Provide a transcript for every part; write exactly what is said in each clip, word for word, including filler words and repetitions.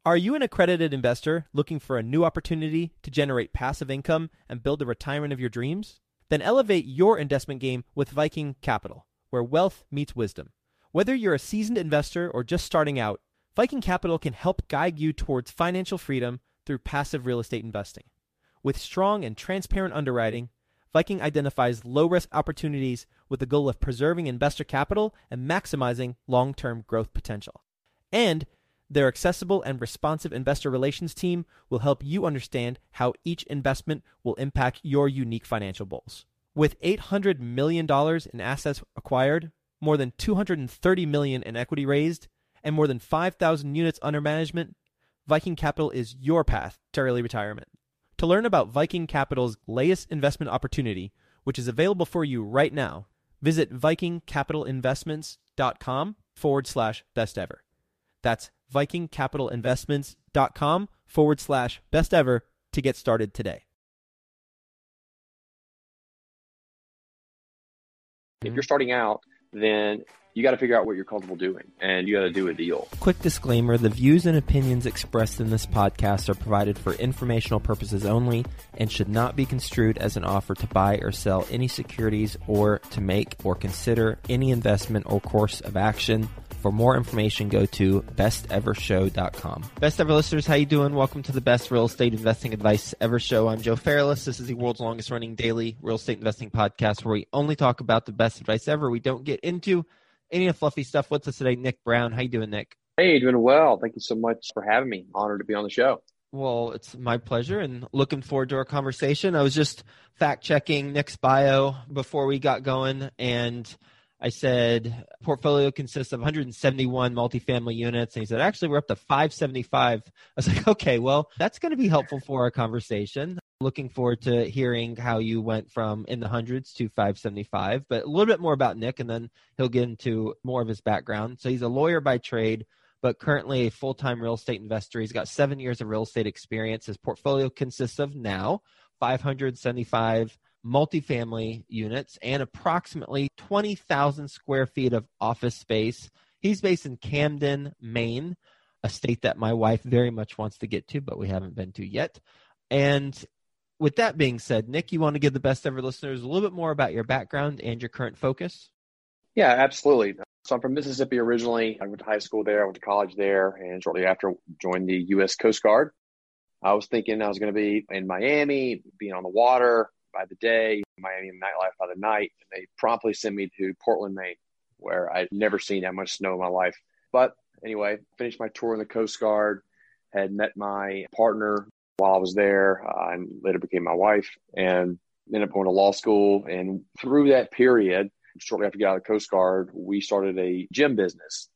Are you an accredited investor looking for a new opportunity to generate passive income and build the retirement of your dreams? Then elevate your investment game with Viking Capital, where wealth meets wisdom. Whether you're a seasoned investor or just starting out, Viking Capital can help guide you towards financial freedom through passive real estate investing. With strong and transparent underwriting, Viking identifies low-risk opportunities with the goal of preserving investor capital and maximizing long-term growth potential. And their accessible and responsive investor relations team will help you understand how each investment will impact your unique financial goals. With eight hundred million dollars in assets acquired, more than two hundred thirty million dollars in equity raised, and more than five thousand units under management, Viking Capital is your path to early retirement. To learn about Viking Capital's latest investment opportunity, which is available for you right now, visit vikingcapitalinvestments.com forward slash best ever. That's vikingcapitalinvestments.com forward slash best ever to get started today. If you're starting out, then you got to figure out what you're comfortable doing, and you got to do a deal. Quick disclaimer, the views and opinions expressed in this podcast are provided for informational purposes only and should not be construed as an offer to buy or sell any securities or to make or consider any investment or course of action. For more information, go to best ever show dot com. Best Ever listeners, how you doing? Welcome to the Best Real Estate Investing Advice Ever Show. I'm Joe Fairless. This is the world's longest running daily real estate investing podcast where we only talk about the best advice ever. We don't get into any of the fluffy stuff. With us today, Nick Brown. How you doing, Nick? Hey, doing well. Thank you so much for having me. Honored to be on the show. Well, it's my pleasure and looking forward to our conversation. I was just fact-checking Nick's bio before we got going, and I said portfolio consists of one hundred seventy-one multifamily units, and he said, actually, we're up to five seventy-five. I was like, okay, well, that's going to be helpful for our conversation. Looking forward to hearing how you went from in the hundreds to five seventy-five, but a little bit more about Nick, and then he'll get into more of his background. So he's a lawyer by trade, but currently a full-time real estate investor. He's got seven years of real estate experience. His portfolio consists of now five hundred seventy-five multifamily units and approximately twenty thousand square feet of office space. He's based in Camden, Maine, a state that my wife very much wants to get to, but we haven't been to yet. And with that being said, Nick, you want to give the Best Ever listeners a little bit more about your background and your current focus? Yeah, absolutely. So I'm from Mississippi originally. I went to high school there. I went to college there, and shortly after joined the U S Coast Guard. I was thinking I was going to be in Miami, being on the water by the day, Miami nightlife by the night. And they promptly sent me to Portland, Maine, where I'd never seen that much snow in my life. But anyway, finished my tour in the Coast Guard, had met my partner while I was there, uh, and later became my wife, and ended up going to law school. And through that period, shortly after I got out of the Coast Guard, we started a gym business.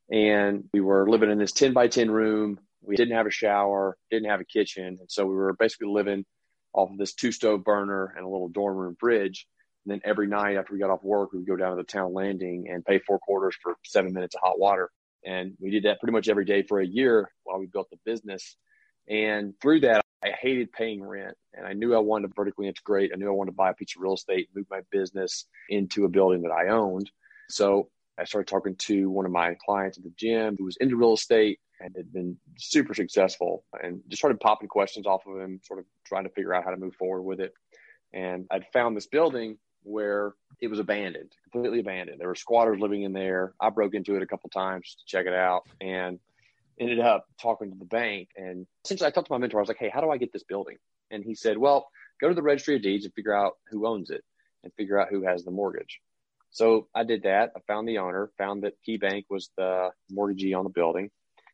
And we were living in this ten by ten room. We didn't have a shower, didn't have a kitchen. And so we were basically living off of this two stove burner and a little dorm room fridge. And then every night after we got off work, we would go down to the town landing and pay four quarters for seven minutes of hot water. And we did that pretty much every day for a year while we built the business. And through that, I hated paying rent. And I knew I wanted to vertically integrate. I knew I wanted to buy a piece of real estate, move my business into a building that I owned. So I started talking to one of my clients at the gym who was into real estate and had been super successful, and just started popping questions off of him, sort of trying to figure out how to move forward with it. And I'd found this building where it was abandoned, completely abandoned. There were squatters living in there. I broke into it a couple times to check it out and ended up talking to the bank. And essentially I talked to my mentor. I was like, hey, how do I get this building? And he said, well, go to the registry of deeds and figure out who owns it and figure out who has the mortgage. So I did that. I found the owner, found that KeyBank was the mortgagee on the building,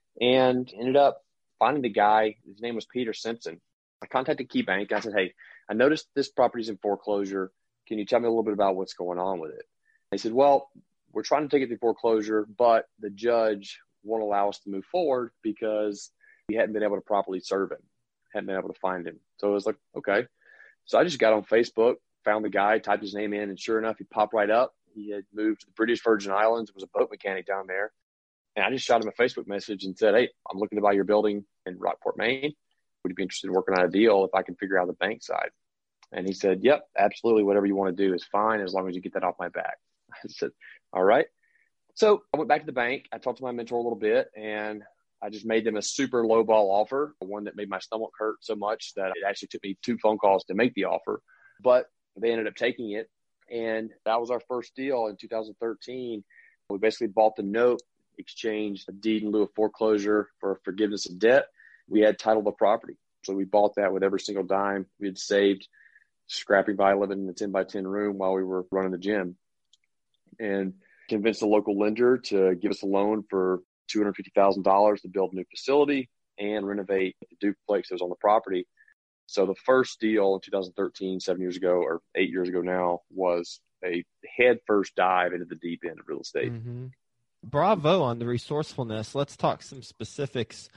and ended up finding the guy. His name was Peter Simpson. I contacted KeyBank. I said, hey, I noticed this property's in foreclosure. Can you tell me a little bit about what's going on with it? They said, well, we're trying to take it through foreclosure, but the judge won't allow us to move forward because we hadn't been able to properly serve him, hadn't been able to find him. So I was like, okay. So I just got on Facebook, found the guy, typed his name in, and sure enough, he popped right up. He had moved to the British Virgin Islands, was a boat mechanic down there. And I just shot him a Facebook message and said, hey, I'm looking to buy your building in Rockport, Maine. Would you be interested in working on a deal if I can figure out the bank side? And he said, yep, absolutely. Whatever you want to do is fine as long as you get that off my back. I said, all right. So I went back to the bank. I talked to my mentor a little bit, and I just made them a super low ball offer, one that made my stomach hurt so much that it actually took me two phone calls to make the offer. But they ended up taking it. And that was our first deal in two thousand thirteen. We basically bought the note, exchanged a deed in lieu of foreclosure for forgiveness of debt. We had title of the property. So we bought that with every single dime we had saved, scrapping by living in a ten by ten room while we were running the gym. And convinced a local lender to give us a loan for two hundred fifty thousand dollars to build a new facility and renovate the duplex that was on the property. So the first deal in two thousand thirteen, seven years ago or eight years ago now, was a head first dive into the deep end of real estate. Mm-hmm. Bravo on the resourcefulness. Let's talk some specifics.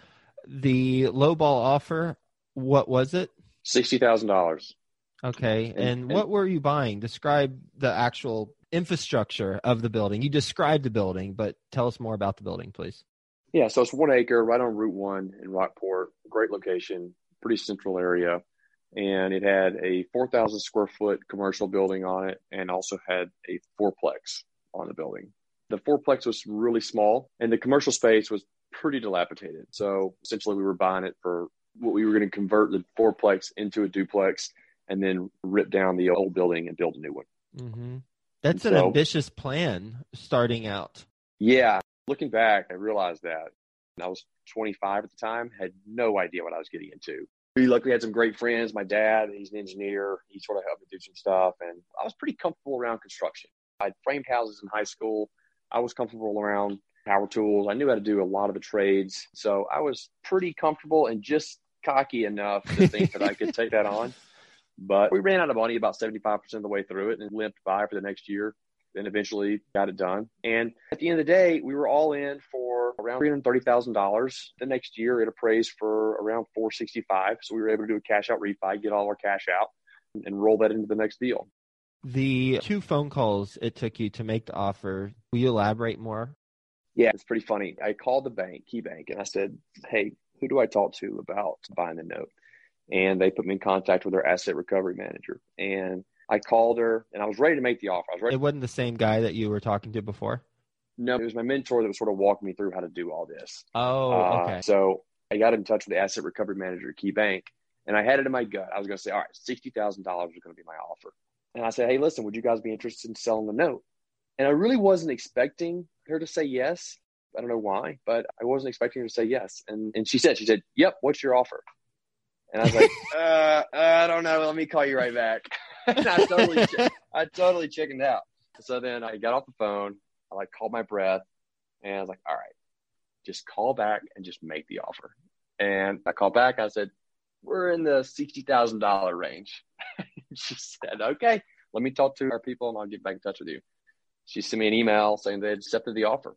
The lowball offer, what was it? sixty thousand dollars. Okay. And, and, and what were you buying? Describe the actual infrastructure of the building. You described the building, but tell us more about the building, please. Yeah, so it's one acre right on Route one in Rockport. Great location, pretty central area. And it had a four thousand square foot commercial building on it and also had a fourplex on the building. The fourplex was really small and the commercial space was pretty dilapidated. So essentially we were buying it for what we were going to convert the fourplex into a duplex and then rip down the old building and build a new one. Mm-hmm. That's an so, ambitious plan starting out. Yeah. Looking back, I realized that. I was twenty-five at the time, had no idea what I was getting into. We luckily had some great friends. My dad, he's an engineer. He sort of helped me do some stuff. And I was pretty comfortable around construction. I'd framed houses in high school. I was comfortable around power tools. I knew how to do a lot of the trades. So I was pretty comfortable and just cocky enough to think that I could take that on. But we ran out of money about seventy-five percent of the way through it and limped by for the next year. Then eventually got it done. And at the end of the day, we were all in for around three hundred thirty thousand dollars. The next year, it appraised for around four hundred sixty-five thousand dollars. So we were able to do a cash out refi, get all our cash out, and roll that into the next deal. The two phone calls it took you to make the offer, will you elaborate more? Yeah, it's pretty funny. I called the bank, KeyBank, and I said, hey, who do I talk to about buying the note? And they put me in contact with their asset recovery manager. And I called her, and I was ready to make the offer. I was ready. It wasn't the same guy that you were talking to before? No, it was my mentor that was sort of walking me through how to do all this. Oh, uh, okay. So I got in touch with the asset recovery manager at KeyBank, and I had it in my gut. I was going to say, all right, sixty thousand dollars is going to be my offer. And I said, hey, listen, would you guys be interested in selling the note? And I really wasn't expecting her to say yes. I don't know why, but I wasn't expecting her to say yes. And and she said, she said, yep, what's your offer? And I was like, uh, I don't know. Let me call you right back. And I totally, I totally chickened out. So then I got off the phone. I like called my breath, and I was like, all right, just call back and just make the offer. And I called back. I said, we're in the sixty thousand dollars range. She said, okay, let me talk to our people and I'll get back in touch with you. She sent me an email saying they had accepted the offer.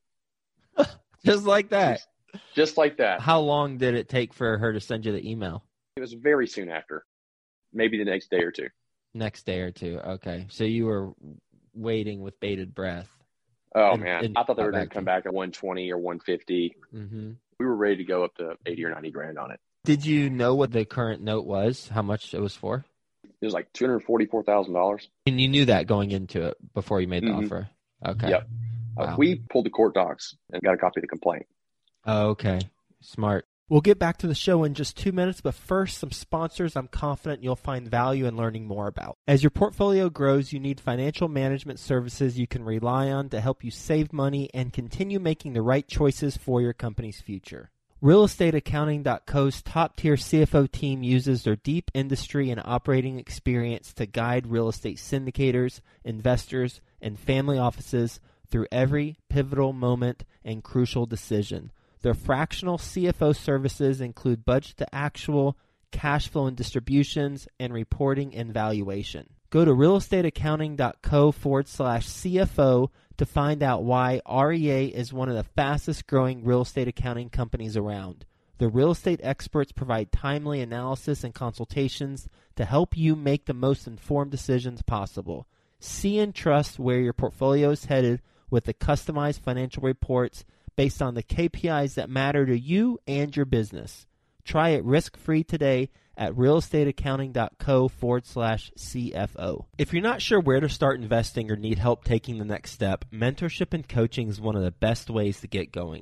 Just like that. Just, just like that. How long did it take for her to send you the email? It was very soon after, maybe the next day or two. Next day or two. Okay. So you were waiting with bated breath. Oh, and, man. and I thought they were going to come back at one twenty or one fifty. Mm-hmm. We were ready to go up to eighty or ninety grand on it. Did you know what the current note was, how much it was for? It was like two hundred forty-four thousand dollars. And you knew that going into it before you made the mm-hmm. offer? Okay. Yep. Wow. Uh, we pulled the court docs and got a copy of the complaint. Oh, okay. Smart. We'll get back to the show in just two minutes, but first, some sponsors I'm confident you'll find value in learning more about. As your portfolio grows, you need financial management services you can rely on to help you save money and continue making the right choices for your company's future. real estate accounting dot co's top-tier C F O team uses their deep industry and operating experience to guide real estate syndicators, investors, and family offices through every pivotal moment and crucial decision. Their fractional C F O services include budget to actual, cash flow and distributions, and reporting and valuation. Go to real estate accounting dot co forward slash CFO to find out why R E A is one of the fastest growing real estate accounting companies around. The real estate experts provide timely analysis and consultations to help you make the most informed decisions possible. See and trust where your portfolio is headed with the customized financial reports based on the K P Is that matter to you and your business. Try it risk-free today at real estate accounting dot co forward slash CFO. If you're not sure where to start investing or need help taking the next step, mentorship and coaching is one of the best ways to get going.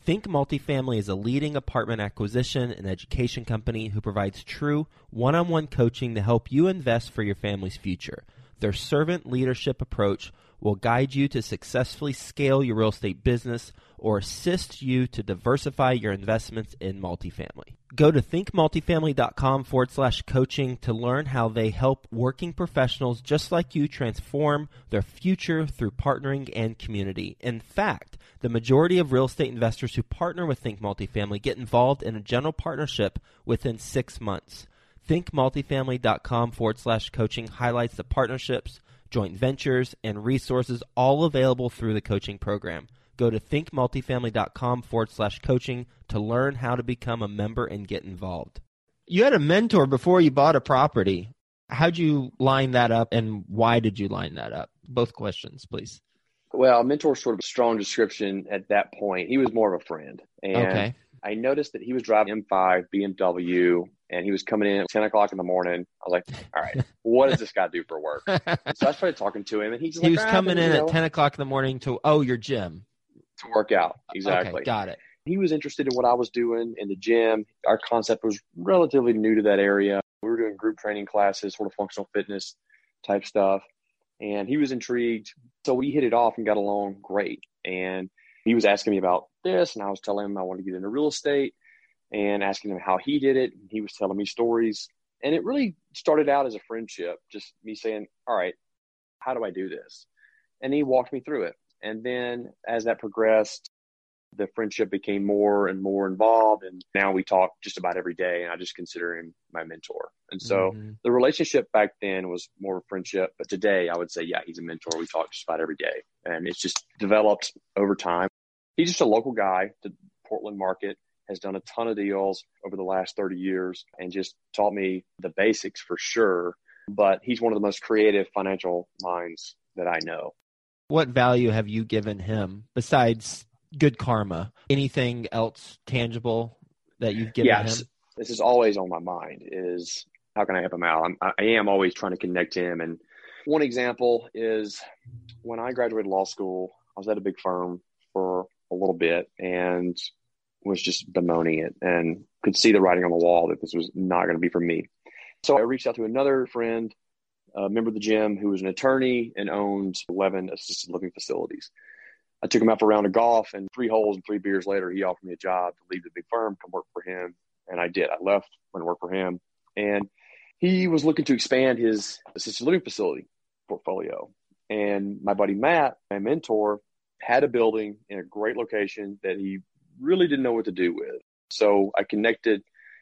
Think Multifamily is a leading apartment acquisition and education company who provides true one-on-one coaching to help you invest for your family's future. Their servant leadership approach will guide you to successfully scale your real estate business or assist you to diversify your investments in multifamily. Go to thinkmultifamily.com forward slash coaching to learn how they help working professionals just like you transform their future through partnering and community. In fact, the majority of real estate investors who partner with Think Multifamily get involved in a general partnership within six months. thinkmultifamily.com forward slash coaching highlights the partnerships, joint ventures, and resources all available through the coaching program. Go to thinkmultifamily.com forward slash coaching to learn how to become a member and get involved. You had a mentor before you bought a property. How'd you line that up, and why did you line that up? Both questions, please. Well, a mentor sort of a strong description at that point. He was more of a friend. And Okay. I noticed that he was driving M five B M W, and he was coming in at ten o'clock in the morning. I was like, all right, what does this guy do for work? And so I started talking to him, and he's He like, was ah, coming you in know, at ten o'clock in the morning to, oh, your gym. to work out. Exactly. Okay, got it. He was interested in what I was doing in the gym. Our concept was relatively new to that area. We were doing group training classes, sort of functional fitness type stuff. And he was intrigued. So we hit it off and got along great. And he was asking me about this, and I was telling him I wanted to get into real estate and asking him how he did it. And he was telling me stories. And it really started out as a friendship, just me saying, all right, how do I do this? And he walked me through it. And then as that progressed, the friendship became more and more involved. And now we talk just about every day, and I just consider him my mentor. And so Mm-hmm. the relationship back then was more of a friendship. But today I would say, yeah, he's a mentor. We talk just about every day. And it's just developed over time. He's just a local guy. The Portland market has done a ton of deals over the last thirty years and just taught me the basics for sure. But he's one of the most creative financial minds that I know. What value have you given him besides good karma? Anything else tangible that you've given Yes, him? this is always on my mind is how can I help him out? I'm, I am always trying to connect him. And one example is when I graduated law school, I was at a big firm for a little bit and was just bemoaning it and could see the writing on the wall that this was not going to be for me. So I reached out to another friend, a member of the gym, who was an attorney and owned eleven assisted living facilities. I took him out for a round of golf, and three holes and three beers later, he offered me a job to leave the big firm, come work for him. And I did. I left, went to work for him. And he was looking to expand his assisted living facility portfolio. And my buddy Matt, my mentor, had a building in a great location that he really didn't know what to do with. So I connected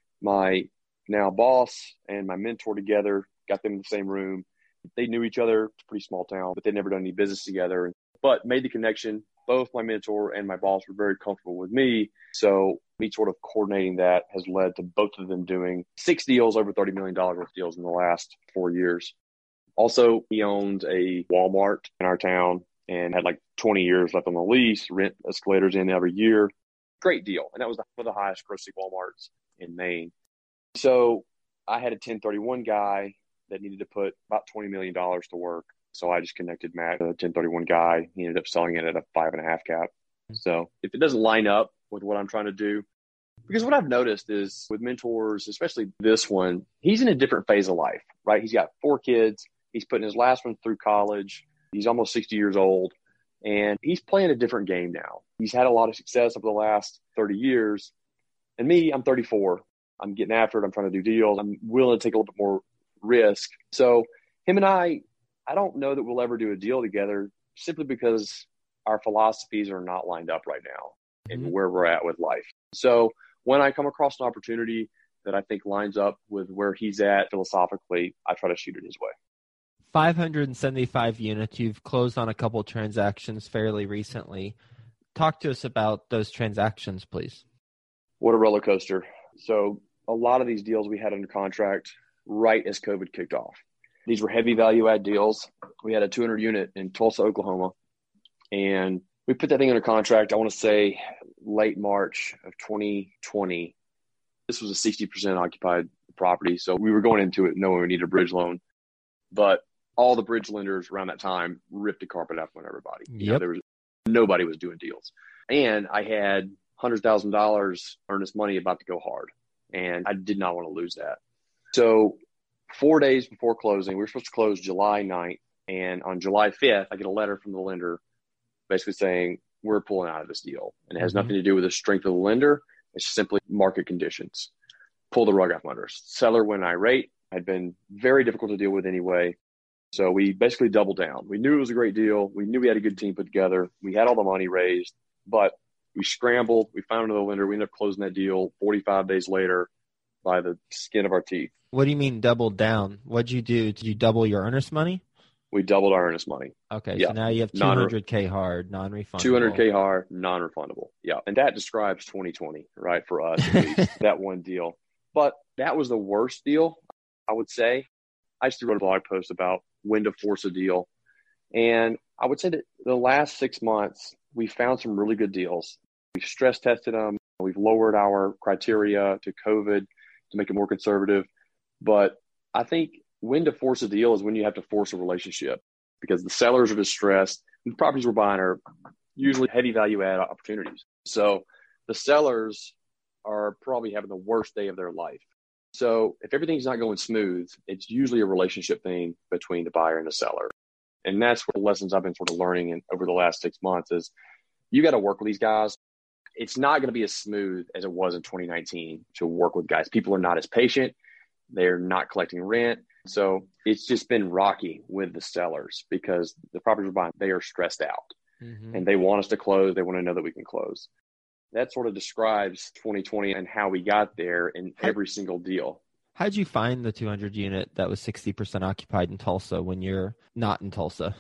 my now boss and my mentor together, got them in the same room. They knew each other. It's a pretty small town, but they'd never done any business together, but made the connection. Both my mentor and my boss were very comfortable with me. So me sort of coordinating that has led to both of them doing six deals over thirty million dollars worth of deals in the last four years. Also, he owned a Walmart in our town and had like twenty years left on the lease, rent escalators in every year. Great deal. And that was one of the highest grossing Walmarts in Maine. So I had a ten thirty-one guy that needed to put about twenty million dollars to work. So I just connected Matt, a ten thirty-one guy. He ended up selling it at a five and a half cap. So if it doesn't line up with what I'm trying to do, because what I've noticed is with mentors, especially this one, he's in a different phase of life, right? He's got four kids. He's putting his last one through college. He's almost sixty years old, and he's playing a different game now. He's had a lot of success over the last thirty years. And me, I'm thirty-four. I'm getting after it. I'm trying to do deals. I'm willing to take a little bit more risk. So him and I, I don't know that we'll ever do a deal together simply because our philosophies are not lined up right now and where we're at with life. So when I come across an opportunity that I think lines up with where he's at philosophically, I try to shoot it his way. five hundred seventy-five units. You've closed on a couple of transactions fairly recently. Talk to us about those transactions, please. What a roller coaster. So a lot of these deals we had under contract right as COVID kicked off. These were heavy value add deals. We had a two hundred unit in Tulsa, Oklahoma, and we put that thing under contract, I want to say late March of twenty twenty. This was a sixty percent occupied property. So we were going into it knowing we needed a bridge loan, but all the bridge lenders around that time ripped the carpet out on everybody. You know, Yep. there was nobody was doing deals. And I had hundred thousand dollars earnest money about to go hard. And I did not want to lose that. So four days before closing, we were supposed to close July ninth. And on July fifth, I get a letter from the lender basically saying, we're pulling out of this deal. And it has mm-hmm. nothing to do with the strength of the lender. It's simply market conditions. Pull the rug out from under us. Seller went irate. Had been very difficult to deal with anyway. So we basically doubled down. We knew it was a great deal. We knew we had a good team put together. We had all the money raised, but we scrambled. We found another lender. We ended up closing that deal forty-five days later by the skin of our teeth. What do you mean doubled down? What'd you do? Did you double your earnest money? We doubled our earnest money. Okay, yeah. So now you have two hundred K hard, non-refundable. two hundred K hard, non-refundable. Yeah, and that describes twenty twenty, right, for us at least, that one deal. But that was the worst deal, I would say. I just wrote a blog post about when to force a deal. And I would say that the last six months, we found some really good deals. We've stress tested them. We've lowered our criteria to COVID to make it more conservative. But I think when to force a deal is when you have to force a relationship, because the sellers are distressed. And the properties we're buying are usually heavy value add opportunities. So the sellers are probably having the worst day of their life. So if everything's not going smooth, it's usually a relationship thing between the buyer and the seller. And that's what the lessons I've been sort of learning in, over the last six months is you got to work with these guys. It's not going to be as smooth as it was in twenty nineteen to work with guys. People are not as patient. They're not collecting rent. So it's just been rocky with the sellers because the properties we're buying, they are stressed out mm-hmm. and they want us to close. They want to know that we can close. That sort of describes twenty twenty and how we got there in every single deal. How'd you find the two hundred unit that was sixty percent occupied in Tulsa when you're not in Tulsa?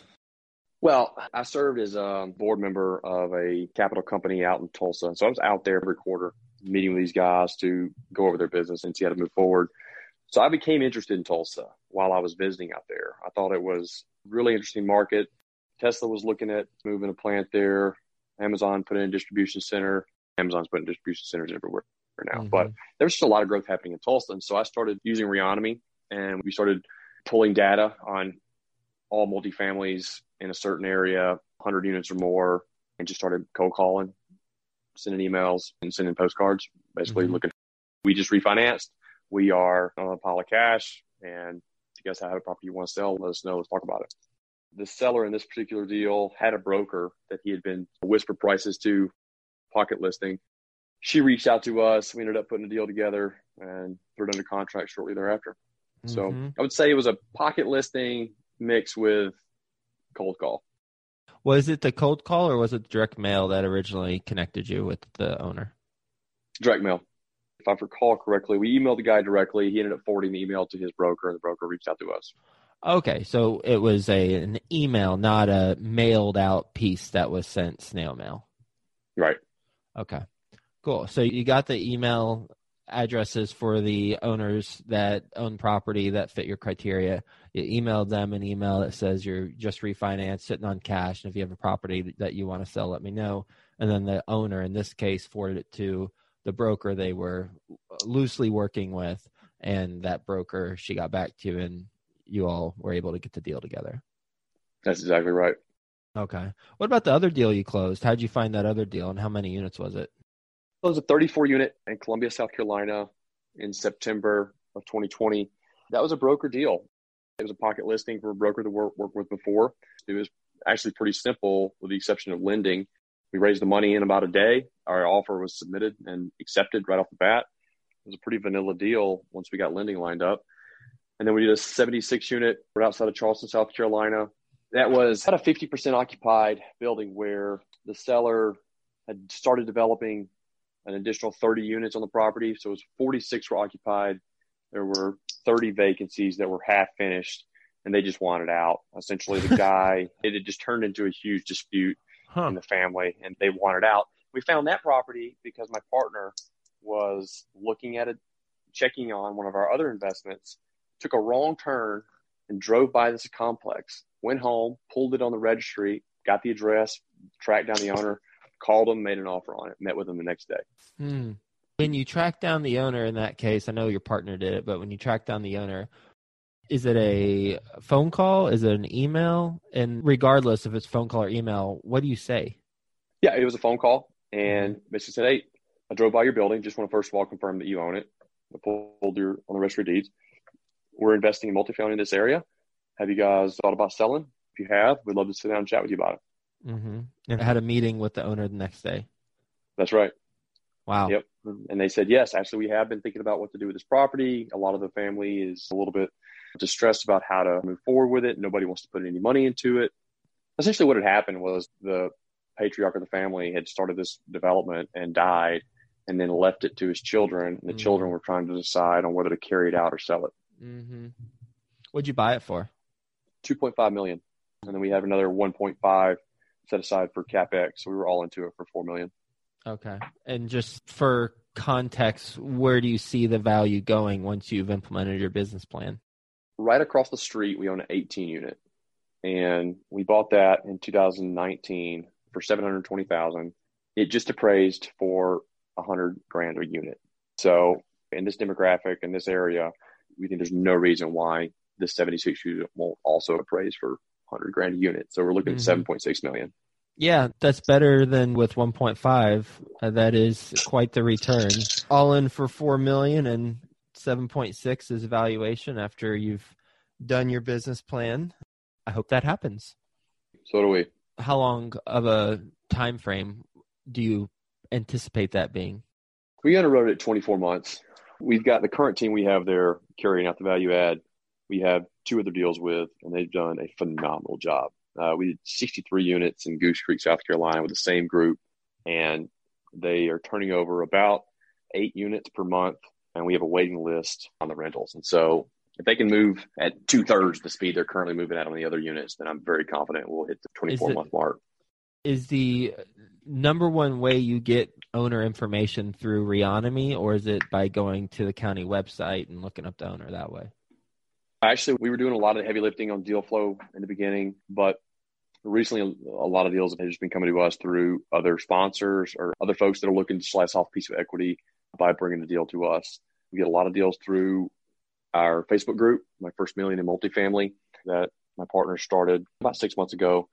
Well, I served as a board member of a capital company out in Tulsa. And so I was out there every quarter meeting with these guys to go over their business and see how to move forward. So I became interested in Tulsa while I was visiting out there. I thought it was a really interesting market. Tesla was looking at moving a plant there. Amazon put in a distribution center. Amazon's putting distribution centers everywhere now. Mm-hmm. But there's just a lot of growth happening in Tulsa. And so I started using Reonomy, and we started pulling data on all multifamilies in a certain area, one hundred units or more, and just started cold calling, sending emails and sending postcards, basically mm-hmm. looking. We just refinanced. We are on a pile of cash, and if you guys have a property you want to sell, let us know. Let's talk about it. The seller in this particular deal had a broker that he had been whisper prices to, pocket listing. She reached out to us. We ended up putting a deal together and threw it under contract shortly thereafter. Mm-hmm. So I would say it was a pocket listing mixed with cold call. Was it the cold call or was it direct mail that originally connected you with the owner? Direct mail. If I recall correctly, we emailed the guy directly. He ended up forwarding the email to his broker, and the broker reached out to us. Okay, so it was a an email, not a mailed out piece that was sent snail mail. Right. Okay, cool. So you got the email addresses for the owners that own property that fit your criteria. You emailed them an email that says you're just refinanced, sitting on cash, and if you have a property that you want to sell, let me know. And then the owner, in this case, forwarded it to the broker they were loosely working with, and that broker, she got back to you, and you all were able to get the deal together. That's exactly right. Okay. What about the other deal you closed? How'd you find that other deal, and how many units was it? It was a thirty-four unit in Columbia, South Carolina in September of twenty twenty. That was a broker deal. It was a pocket listing for a broker that we worked with before. It was actually pretty simple with the exception of lending. We raised the money in about a day. Our offer was submitted and accepted right off the bat. It was a pretty vanilla deal once we got lending lined up. And then we did a seventy-six unit right outside of Charleston, South Carolina. That was about a fifty percent occupied building where the seller had started developing an additional thirty units on the property. So it was forty-six were occupied. There were thirty vacancies that were half finished, and they just wanted out. Essentially, the guy, it had just turned into a huge dispute huh. in the family, and they wanted out. We found that property because my partner was looking at it, checking on one of our other investments, took a wrong turn and drove by this complex, went home, pulled it on the registry, got the address, tracked down the owner, called him, made an offer on it, met with him the next day. Hmm. When you track down the owner in that case, I know your partner did it, but when you track down the owner, is it a phone call? Is it an email? And regardless if it's phone call or email, what do you say? Yeah, it was a phone call. And basically said, hey, I drove by your building. Just want to first of all confirm that you own it. I pulled your on the registry of deeds. We're investing in multifamily in this area. Have you guys thought about selling? If you have, we'd love to sit down and chat with you about it. Mm-hmm. And I had a meeting with the owner the next day. That's right. Wow. Yep. And they said, yes, actually, we have been thinking about what to do with this property. A lot of the family is a little bit distressed about how to move forward with it. Nobody wants to put any money into it. Essentially what had happened was the patriarch of the family had started this development and died and then left it to his children. And the mm-hmm. children were trying to decide on whether to carry it out or sell it. Mm-hmm. What'd you buy it for? two point five million dollars. And then we have another one point five set aside for CapEx. So we were all into it for four million dollars. Okay. And just for context, where do you see the value going once you've implemented your business plan? Right across the street, we own an eighteen unit. And we bought that in two thousand nineteen for seven hundred twenty thousand dollars. It just appraised for one hundred grand a unit. So in this demographic, in this area, we think there's no reason why this seventy-six unit won't also appraise for one hundred grand a unit. So we're looking mm-hmm. at seven point six million. Yeah, that's better than with one point five. Uh, that is quite the return. All in for four million and seven point six is valuation after you've done your business plan. I hope that happens. So do we. How long of a time frame do you anticipate that being? We underwrote it at twenty-four months. We've got the current team we have there carrying out the value add. We have two other deals with, and they've done a phenomenal job. Uh, we did sixty-three units in Goose Creek, South Carolina with the same group, and they are turning over about eight units per month, and we have a waiting list on the rentals. And so if they can move at two-thirds the speed they're currently moving at on the other units, then I'm very confident we'll hit the twenty-four-month mark. Is the number one way you get owner information through Reonomy, or is it by going to the county website and looking up the owner that way? Actually, we were doing a lot of heavy lifting on deal flow in the beginning, but recently a lot of deals have just been coming to us through other sponsors or other folks that are looking to slice off a piece of equity by bringing the deal to us. We get a lot of deals through our Facebook group, My First Million in Multifamily, that my partner started about six months ago.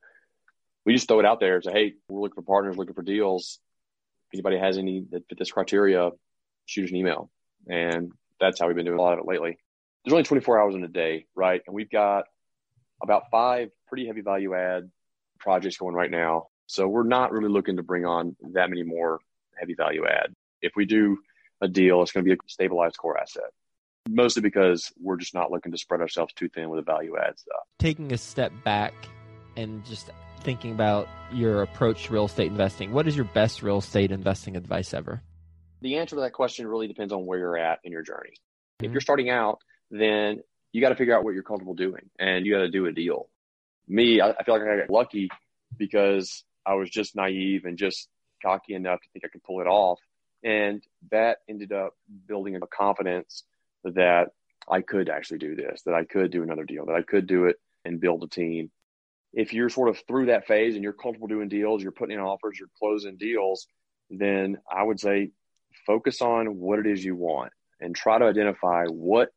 We just throw it out there and say, hey, we're looking for partners, looking for deals. If anybody has any that fit this criteria, shoot us an email. And that's how we've been doing a lot of it lately. There's only twenty-four hours in a day, right? And we've got about five pretty heavy value add projects going right now. So we're not really looking to bring on that many more heavy value add. If we do a deal, it's going to be a stabilized core asset, mostly because we're just not looking to spread ourselves too thin with the value add stuff. Taking a step back and just thinking about your approach to real estate investing, what is your best real estate investing advice ever? The answer to that question really depends on where you're at in your journey. Mm-hmm. If you're starting out, then you got to figure out what you're comfortable doing, and you got to do a deal. Me, I, I feel like I got lucky because I was just naive and just cocky enough to think I could pull it off. And that ended up building a confidence that I could actually do this, that I could do another deal, that I could do it and build a team. If you're sort of through that phase and you're comfortable doing deals, you're putting in offers, you're closing deals, then I would say focus on what it is you want and try to identify what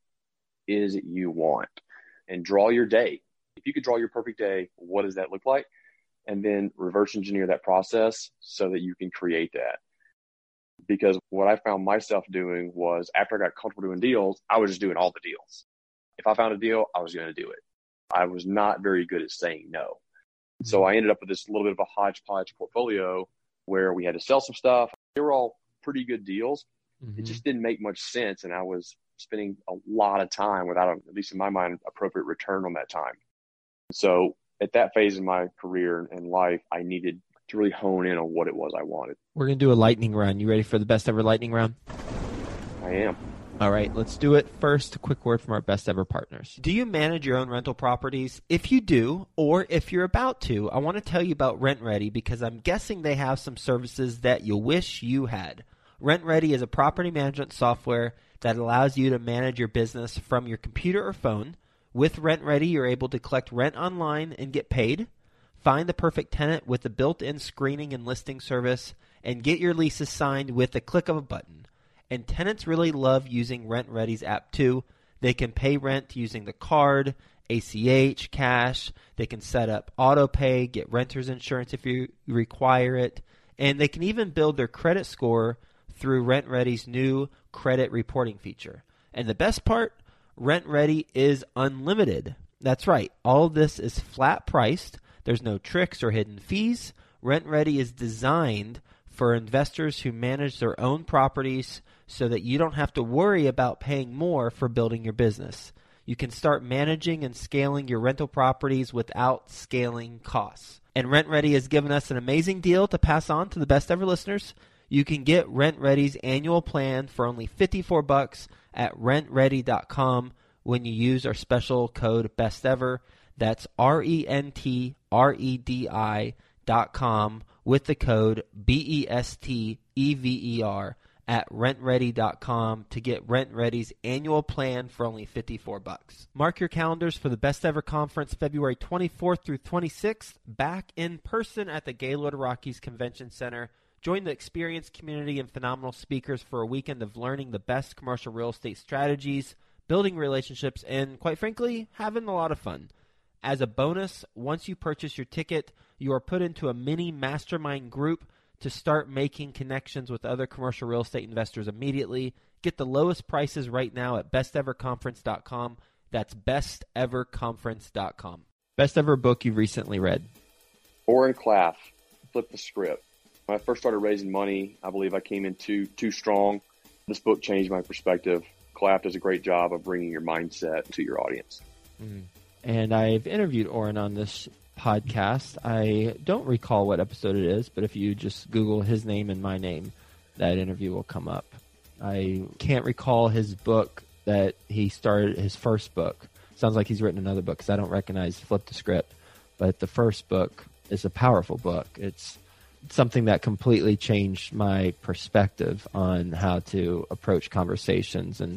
is it you want and draw your day. If you could draw your perfect day, what does that look like? And then reverse engineer that process so that you can create that. Because what I found myself doing was after I got comfortable doing deals, I was just doing all the deals. If I found a deal, I was going to do it. I was not very good at saying no. So I ended up with this little bit of a hodgepodge portfolio where we had to sell some stuff. They were all pretty good deals. Mm-hmm. It just didn't make much sense. And I was spending a lot of time without, a, at least in my mind, appropriate return on that time. So at that phase in my career and life, I needed to really hone in on what it was I wanted. We're going to do a lightning round. You ready for the best ever lightning round? I am. All right, let's do it. First, a quick word from our best ever partners. Do you manage your own rental properties? If you do, or if you're about to, I want to tell you about RentRedi because I'm guessing they have some services that you wish you had. RentRedi is a property management software that allows you to manage your business from your computer or phone. With RentRedi, you're able to collect rent online and get paid, find the perfect tenant with a built-in screening and listing service, and get your leases signed with the click of a button. And tenants really love using RentRedi's app too. They can pay rent using the card, A C H, cash. They can set up auto pay, get renter's insurance if you require it. And they can even build their credit score through RentRedi's new credit reporting feature. And the best part, RentRedi is unlimited. That's right. All of this is flat priced. There's no tricks or hidden fees. RentRedi is designed for investors who manage their own properties so that you don't have to worry about paying more for building your business. You can start managing and scaling your rental properties without scaling costs. And RentRedi has given us an amazing deal to pass on to the best ever listeners. You can get RentRedi's annual plan for only fifty-four bucks at rent ready dot com when you use our special code BESTEVER. That's R E N T R E D I dot com with the code B E S T E V E R at rent ready dot com to get RentRedi's annual plan for only fifty-four bucks. Mark your calendars for the Best Ever Conference February twenty-fourth through twenty-sixth, back in person at the Gaylord Rockies Convention Center. Join the experienced community and phenomenal speakers for a weekend of learning the best commercial real estate strategies, building relationships, and quite frankly, having a lot of fun. As a bonus, once you purchase your ticket, you are put into a mini mastermind group to start making connections with other commercial real estate investors immediately. Get the lowest prices right now at best ever conference dot com. That's best ever conference dot com. Best ever book you've recently read? Oren Klaff, Flip the Script. When I first started raising money, I believe I came in too, too strong. This book changed my perspective. Klaff does a great job of bringing your mindset to your audience. Mm. And I've interviewed Oren on this podcast. I don't recall what episode it is, but if you just Google his name and my name, that interview will come up. I can't recall his book that he started, his first book. Sounds like he's written another book because I don't recognize Flip the Script. But the first book is a powerful book. It's something that completely changed my perspective on how to approach conversations. And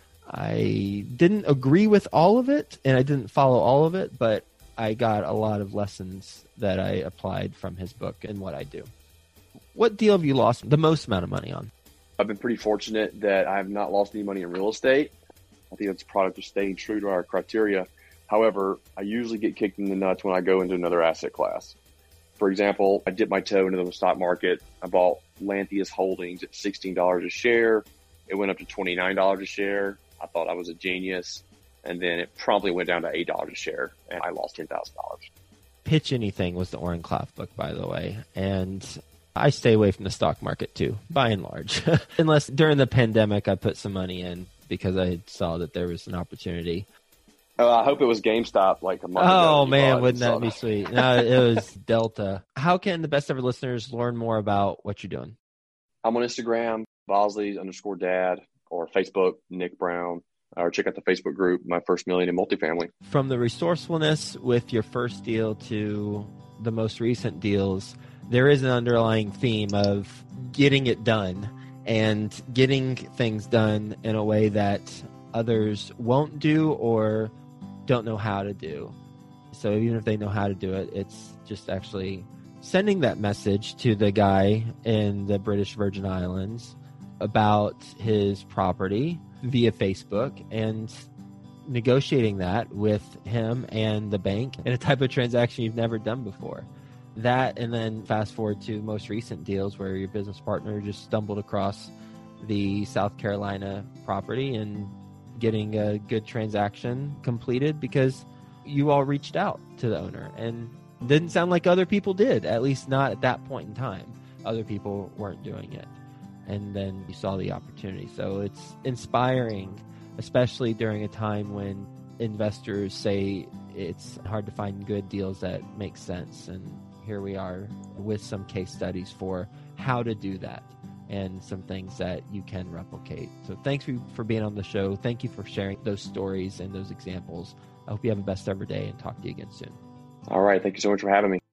I didn't agree with all of it, and I didn't follow all of it, but I got a lot of lessons that I applied from his book and what I do. What deal have you lost the most amount of money on? I've been pretty fortunate that I have not lost any money in real estate. I think that's a product of staying true to our criteria. However, I usually get kicked in the nuts when I go into another asset class. For example, I dipped my toe into the stock market. I bought Lantheus Holdings at sixteen dollars a share. It went up to twenty-nine dollars a share. I thought I was a genius. And then it promptly went down to eight dollars a share, and I lost ten thousand dollars. Pitch Anything was the Oren Klaff book, by the way. And I stay away from the stock market, too, by and large. Unless during the pandemic, I put some money in because I saw that there was an opportunity. Oh, I hope it was GameStop like a month ago. Oh, man, wouldn't that be sweet? No, it was Delta. How can the best ever listeners learn more about what you're doing? I'm on Instagram, Bosley underscore dad, or Facebook, Nick Brown, or check out the Facebook group, My First Million in Multifamily. From the resourcefulness with your first deal to the most recent deals, there is an underlying theme of getting it done and getting things done in a way that others won't do or don't know how to do. So even if they know how to do it, it's just actually sending that message to the guy in the British Virgin Islands about his property via Facebook and negotiating that with him and the bank in a type of transaction you've never done before. That, and then fast forward to most recent deals where your business partner just stumbled across the South Carolina property and getting a good transaction completed because you all reached out to the owner, and didn't sound like other people did, at least not at that point in time. Other people weren't doing it. And then you saw the opportunity. So it's inspiring, especially during a time when investors say it's hard to find good deals that make sense. And here we are with some case studies for how to do that and some things that you can replicate. So thanks for, for being on the show. Thank you for sharing those stories and those examples. I hope you have a best ever day and talk to you again soon. All right. Thank you so much for having me.